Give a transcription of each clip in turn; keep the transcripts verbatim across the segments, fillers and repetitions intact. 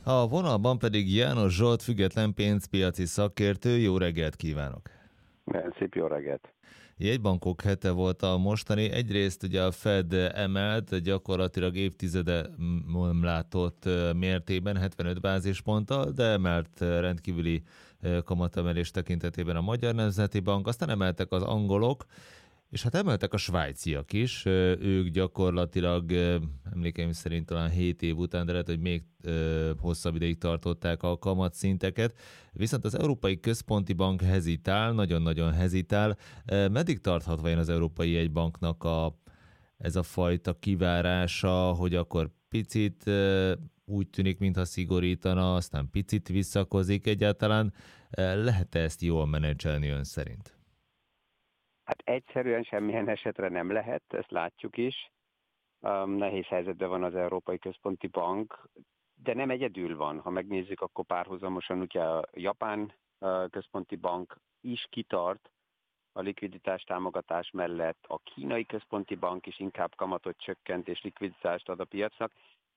A vonalban pedig János Zsolt, független pénzpiaci szakértő. Jó reggelt kívánok! Szép jó reggelt! Jegybankok hete volt a mostani. Egyrészt ugye a Fed emelt, gyakorlatilag évtizede nem látott mértékben, hetvenöt bázisponttal, de emelt rendkívüli kamatemelés tekintetében a Magyar Nemzeti Bank, aztán emeltek az angolok, és hát emeltek a svájciak is, ők gyakorlatilag emlékeim szerint talán hét év után, de lehet, hogy még hosszabb ideig tartották a kamatszinteket. Viszont az Európai Központi Bank hezitál, nagyon-nagyon hezitál. Meddig tarthat vajon az Európai Jegybanknak a, ez a fajta kivárása, hogy akkor picit úgy tűnik, mintha szigorítana, aztán picit visszakozik egyáltalán. Lehet-e ezt jól menedzselni ön szerint? Hát egyszerűen semmilyen esetre nem lehet, ezt látjuk is. Um, nehéz helyzetben van az Európai Központi Bank, de nem egyedül van. Ha megnézzük, akkor párhuzamosan ugye a Japán uh, Központi Bank is kitart a likviditás támogatás mellett, a Kínai Központi Bank is inkább kamatot csökkent és likviditást ad a piacnak.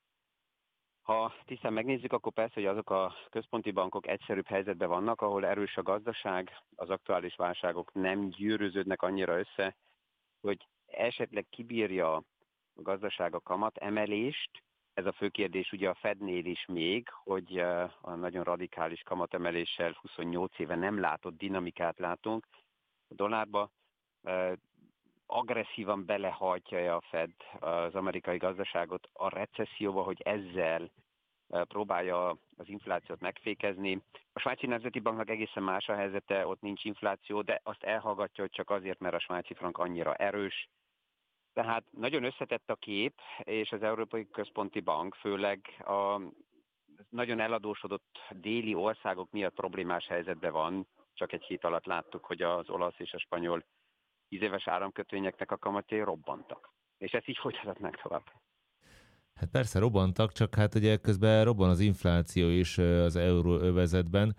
Ha tisztán megnézzük, akkor persze, hogy azok a központi bankok egyszerűbb helyzetben vannak, ahol erős a gazdaság, az aktuális válságok nem gyűrűződnek annyira össze, hogy esetleg kibírja a gazdaság a kamat emelést. Ez a fő kérdés ugye a Fednél is még, hogy a nagyon radikális kamatemeléssel huszonnyolc éve nem látott dinamikát látunk. A dollárba agresszívan belehajtja a Fed az amerikai gazdaságot a recesszióba, hogy ezzel próbálja az inflációt megfékezni. A Svájci Nemzeti Banknak egészen más a helyzete, ott nincs infláció, de azt elhallgatja, hogy csak azért, mert a svájci frank annyira erős. Tehát nagyon összetett a kép, és az Európai Központi Bank főleg a nagyon eladósodott déli országok miatt problémás helyzetben van. Csak egy hét alatt láttuk, hogy az olasz és a spanyol tíz éves áramkötvényeknek a kamatjai robbantak. És ezt így folytatnak tovább. Hát persze robbantak, csak hát ugye közben robban az infláció is az euróövezetben.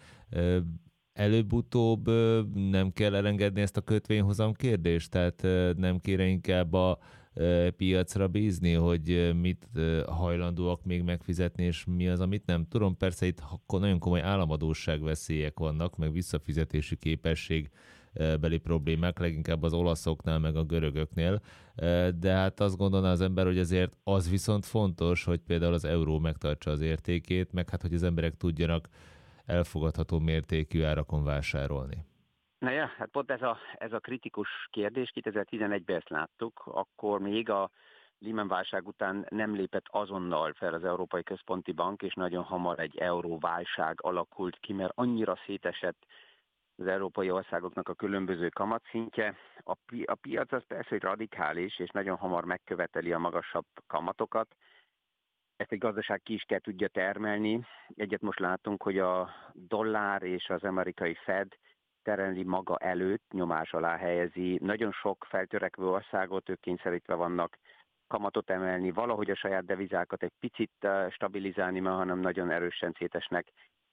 Előbb-utóbb nem kell elengedni ezt a kötvényhozam kérdést? Tehát nem kéne inkább a piacra bízni, hogy mit hajlandóak még megfizetni, és mi az, amit nem. Tudom, persze itt nagyon komoly államadósság veszélyek vannak, meg visszafizetési képesség beli problémák, leginkább az olaszoknál, meg a görögöknél, de hát azt gondolná az ember, hogy azért az viszont fontos, hogy például az euró megtartsa az értékét, meg hát, hogy az emberek tudjanak elfogadható mértékű árakon vásárolni. Na ja, hát pont ez a, ez a kritikus kérdés, kétezer-tizenegyben ezt láttuk, akkor még a Lehman válság után nem lépett azonnal fel az Európai Központi Bank, és nagyon hamar egy euróválság alakult ki, mert annyira szétesett az európai országoknak a különböző kamatszintje. A, pi- a piac az persze, hogy radikális, és nagyon hamar megköveteli a magasabb kamatokat. Ezt egy gazdaság ki is kell tudja termelni. Egyet most látunk, hogy a dollár és az amerikai Fed tereli maga előtt, nyomás alá helyezi. Nagyon sok feltörekvő országot ők kényszerítve vannak kamatot emelni, valahogy a saját devizákat egy picit stabilizálni, mert hanem nagyon erősen szétesnek.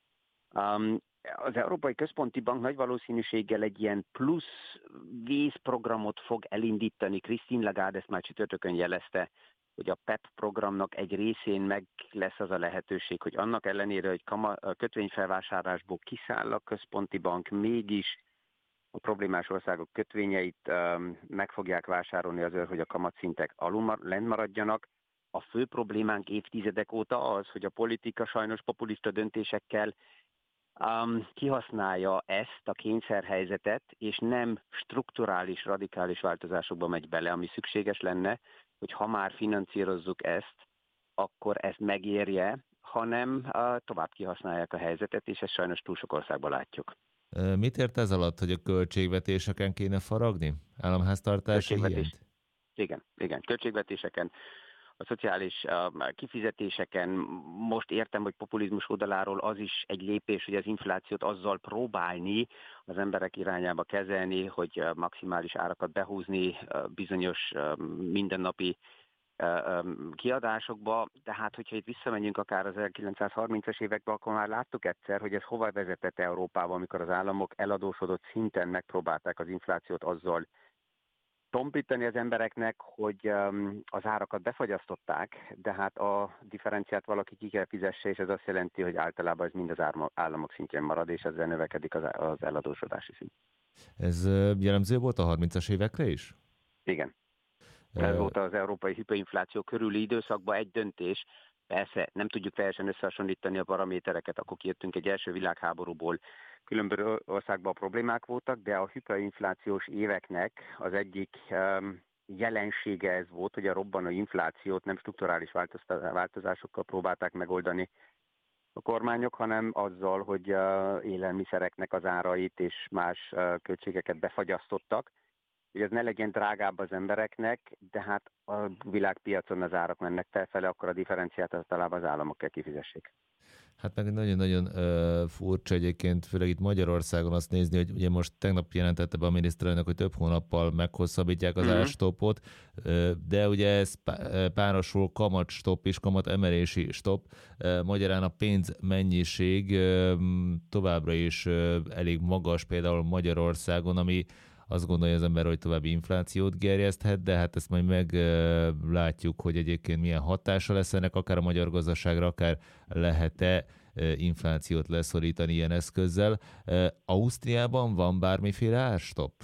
Um, az Európai Központi Bank nagy valószínűséggel egy ilyen plusz vészprogramot fog elindítani. Christine Lagarde ezt már csütörtökön jelezte, hogy a pé e pé programnak egy részén meg lesz az a lehetőség, hogy annak ellenére, hogy kama, kötvényfelvásárlásból kiszáll a központi bank, mégis a problémás országok kötvényeit um, meg fogják vásárolni azért, hogy a kamatszintek alul lent maradjanak. A fő problémánk évtizedek óta az, hogy a politika sajnos populista döntésekkel um, kihasználja ezt a kényszerhelyzetet, és nem strukturális, radikális változásokba megy bele, ami szükséges lenne, hogy ha már finanszírozzuk ezt, akkor ezt megérje, hanem uh, tovább kihasználják a helyzetet, és ezt sajnos túl sok országban látjuk. Mit ért ez alatt, hogy a költségvetéseken kéne faragni? Államháztartási Költségvetés, hiányt? igen, igen, költségvetéseken, a szociális uh, kifizetéseken. Most értem, hogy populizmus oldaláról az is egy lépés, hogy az inflációt azzal próbálni az emberek irányába kezelni, hogy uh, maximális árakat behúzni uh, bizonyos uh, mindennapi kiadásokba, tehát hogyha itt visszamegyünk akár az ezerkilencszázharmincas évekbe, akkor már láttuk egyszer, hogy ez hova vezetett Európába, amikor az államok eladósodott szinten megpróbálták az inflációt azzal tompítani az embereknek, hogy az árakat befagyasztották, de hát a differenciát valaki ki kell fizesse, és ez azt jelenti, hogy általában ez mind az államok szintjén marad, és ezzel növekedik az, az eladósodási szint. Ez jellemző volt a harmincas évekre is? Igen. Ez volt az európai hiperinfláció körüli időszakban egy döntés. Persze nem tudjuk teljesen összehasonlítani a paramétereket, akkor kijöttünk egy első világháborúból, különböző országban problémák voltak, de a hiperinflációs éveknek az egyik um, jelensége ez volt, hogy a robbanó inflációt nem strukturális változásokkal próbálták megoldani a kormányok, hanem azzal, hogy uh, élelmiszereknek az árait és más uh, költségeket befagyasztottak, hogy ez ne legyen drágább az embereknek, de hát a világpiacon az árak mennek felfele, akkor a differenciát általában az államok kell kifizessék. Hát meg nagyon-nagyon uh, furcsa egyébként, főleg itt Magyarországon azt nézni, hogy ugye most tegnap jelentette be a miniszterelnök, hogy több hónappal meghosszabbítják az mm-hmm. árstoppot, uh, de ugye ez párosul kamatstopp és kamatemelési stopp. Uh, magyarán a pénzmennyiség uh, továbbra is uh, elég magas, például Magyarországon, ami azt gondolja az ember, hogy további inflációt gerjeszthet, de hát ezt majd meglátjuk, hogy egyébként milyen hatása lesz ennek, akár a magyar gazdaságra, akár lehet-e inflációt leszorítani ilyen eszközzel. Ausztriában van bármiféle árstopp?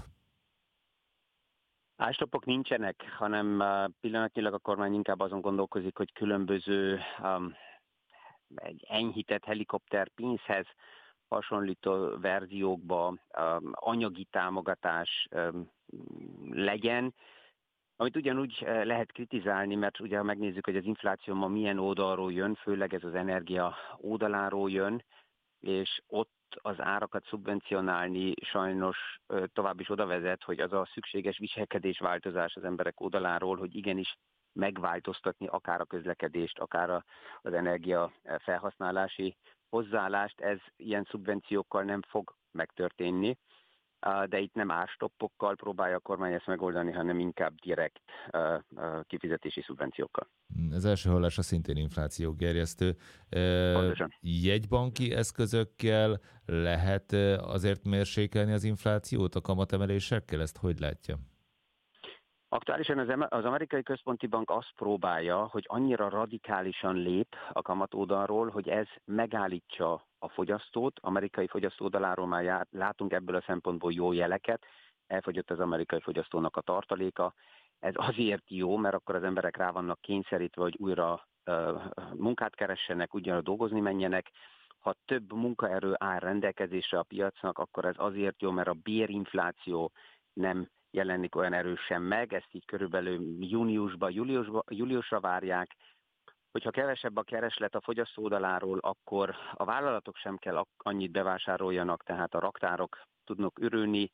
Árstoppok nincsenek, hanem pillanatnyilag a kormány inkább azon gondolkozik, hogy különböző um, egy enyhített helikopter pénzhez hasonlító verziókba um, anyagi támogatás um, legyen, amit ugyanúgy lehet kritizálni, mert ugye ha megnézzük, hogy az infláció ma milyen oldalról jön, főleg ez az energia oldaláról jön, és ott az árakat szubvencionálni sajnos tovább is oda vezet, hogy az a szükséges viselkedésváltozás az emberek oldaláról, hogy igenis megváltoztatni akár a közlekedést, akár az energia felhasználási hozzáállást, ez ilyen szubvenciókkal nem fog megtörténni, de itt nem árstoppokkal próbálja a kormány ezt megoldani, hanem inkább direkt kifizetési szubvenciókkal. Az első hallásra szintén infláció gerjesztő. Pontosan. Jegybanki eszközökkel lehet azért mérsékelni az inflációt a kamatemelésekkel? Ezt hogy látja? Aktuálisan az, az amerikai központi bank azt próbálja, hogy annyira radikálisan lép a kamat oldalról, hogy ez megállítsa a fogyasztót. Amerikai fogyasztó oldaláról már jár, látunk ebből a szempontból jó jeleket. Elfogyott az amerikai fogyasztónak a tartaléka. Ez azért jó, mert akkor az emberek rá vannak kényszerítve, hogy újra uh, munkát keressenek, ugyanúgy dolgozni menjenek. Ha több munkaerő áll rendelkezésre a piacnak, akkor ez azért jó, mert a bérinfláció nem jelenik olyan erősen meg, ezt így körülbelül júniusba, júliusba, júliusra várják. Hogyha kevesebb a kereslet a fogyasztó oldaláról, akkor a vállalatok sem kell annyit bevásároljanak, tehát a raktárok tudnak ürülni,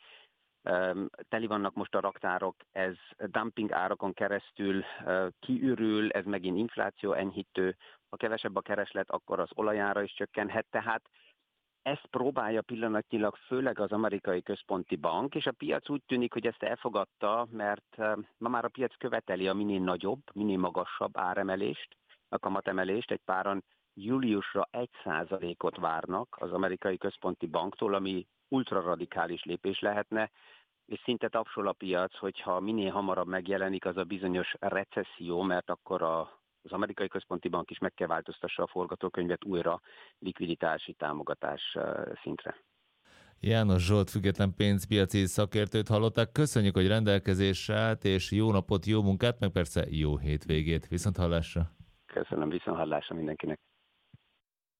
teli vannak most a raktárok, ez dumping árakon keresztül kiürül, ez megint infláció enyhítő, ha kevesebb a kereslet, akkor az olajára is csökkenhet, tehát ezt próbálja pillanatnyilag főleg az amerikai központi bank, és a piac úgy tűnik, hogy ezt elfogadta, mert ma már a piac követeli a minél nagyobb, minél magasabb áremelést, a kamatemelést. Egy páran júliusra egy százalékot várnak az amerikai központi banktól, ami ultraradikális lépés lehetne, és szinte tapsol a piac, hogyha minél hamarabb megjelenik az a bizonyos recesszió, mert akkor a az amerikai központi bank is meg kell változtassa a forgatókönyvet újra likviditási támogatás szintre. János Zsolt, független pénzpiaci szakértőt hallották. Köszönjük, hogy rendelkezésre állt, és jó napot, jó munkát, meg persze jó hétvégét. Viszont hallásra. Köszönöm, viszont hallásra mindenkinek.